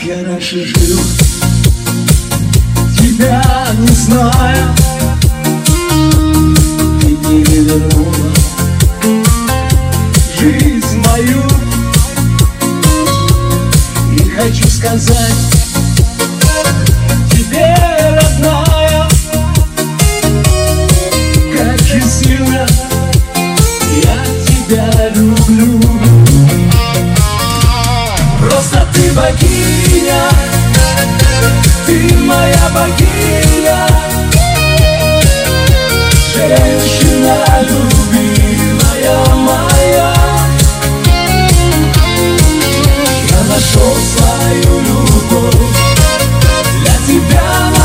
как я раньше жил, тебя не зная. Ты перевернула жизнь мою. И хочу сказать тебе, родная, как же сильно я тебя люблю. Просто ты богиня, ты моя богиня, женщина любимая моя. Я нашел свою любовь, для тебя